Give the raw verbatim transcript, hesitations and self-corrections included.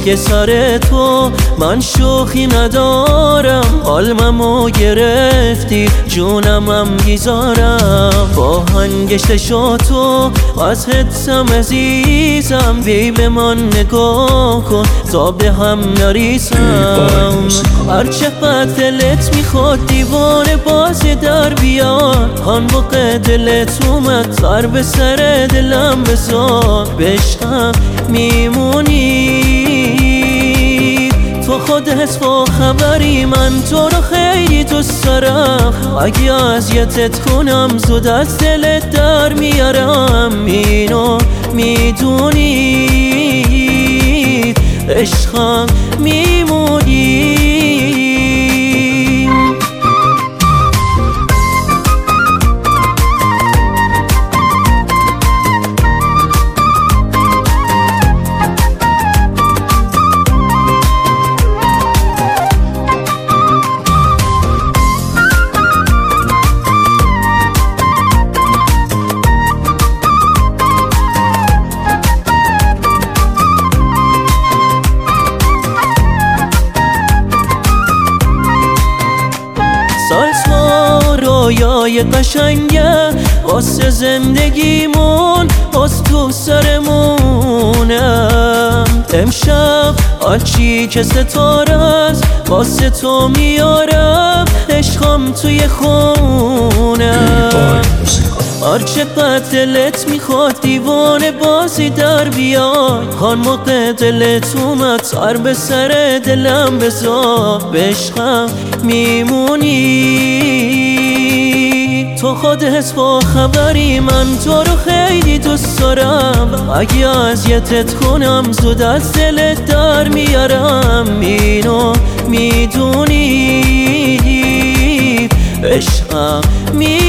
که سر تو من شوخی ندارم. حالممو گرفتی جونمم بیزارم، با هنگشت شو تو از حدسم عزیزم. بی به من نگاه کن تا به هم نریسم. هرچه قد دلت میخواد دیوانه باز در بیار. هان موقع دلت اومد سر به سر دلم بذار. بشم میمونی تو خودت با خبری، من تو رو خیلی دوست دارم. اگه اذیتت کنم زود از دلت در میارم. اینو میدونی عشقم میمونی. رویای قشنگه واسه زندگیمون باز تو سرمونم. امشب آلچی که ستاره است واسه تو میارم. عشقم توی خونم، هرچه قد دلت میخواد دیوانه بازی در بیای. هان موقع دلت اومد سر به سر دلم بذار. بشم میمونی تو خودت با خبری، من تو رو خیلی دوست دارم. اگه اذیتت کنم زود از دلت در میارم. اینو میدونی عشقم می